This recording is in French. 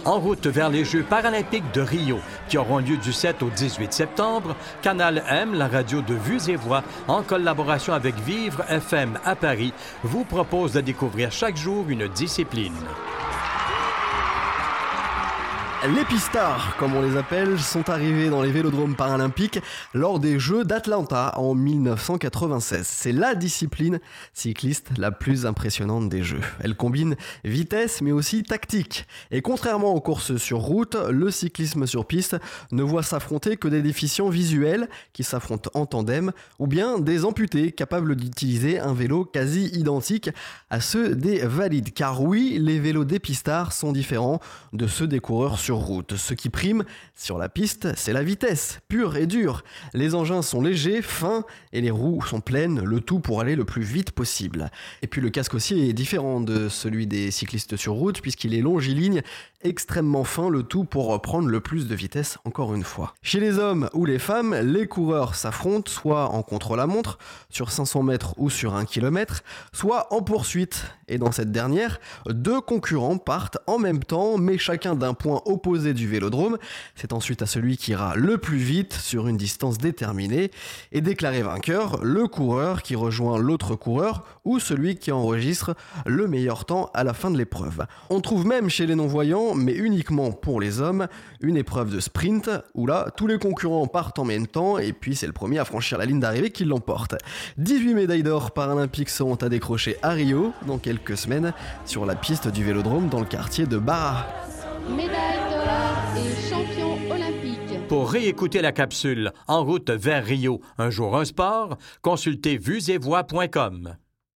En route vers les Jeux paralympiques de Rio, qui auront lieu du 7 au 18 septembre, Canal M, la radio de Vues et Voix, en collaboration avec Vivre FM à Paris, vous propose de découvrir chaque jour une discipline. Les pistards, comme on les appelle, sont arrivés dans les vélodromes paralympiques lors des Jeux d'Atlanta en 1996. C'est la discipline cycliste la plus impressionnante des Jeux. Elle combine vitesse mais aussi tactique. Et contrairement aux courses sur route, le cyclisme sur piste ne voit s'affronter que des déficients visuels qui s'affrontent en tandem ou bien des amputés capables d'utiliser un vélo quasi identique à ceux des valides. Car oui, les vélos des pistards sont différents de ceux des coureurs sur route. Ce qui prime sur la piste, c'est la vitesse, pure et dure. Les engins sont légers, fins et les roues sont pleines, le tout pour aller le plus vite possible. Et puis le casque aussi est différent de celui des cyclistes sur route puisqu'il est longiligne, extrêmement fin, le tout pour prendre le plus de vitesse encore une fois. Chez les hommes ou les femmes, les coureurs s'affrontent soit en contre-la-montre, sur 500 mètres ou sur 1 km, soit en poursuite. Et dans cette dernière, 2 concurrents partent en même temps, mais chacun d'un point opposé du vélodrome. C'est ensuite à celui qui ira le plus vite sur une distance déterminée et déclaré vainqueur, le coureur qui rejoint l'autre coureur ou celui qui enregistre le meilleur temps à la fin de l'épreuve. On trouve même chez les non-voyants, mais uniquement pour les hommes, une épreuve de sprint où là, tous les concurrents partent en même temps et puis c'est le premier à franchir la ligne d'arrivée qui l'emporte. 18 médailles d'or paralympiques seront à décrocher à Rio dans quelques semaines sur la piste du vélodrome dans le quartier de Barra. Médaille d'or et champion olympique. Pour réécouter la capsule En route vers Rio, un jour un sport, consultez vuesetvoix.com.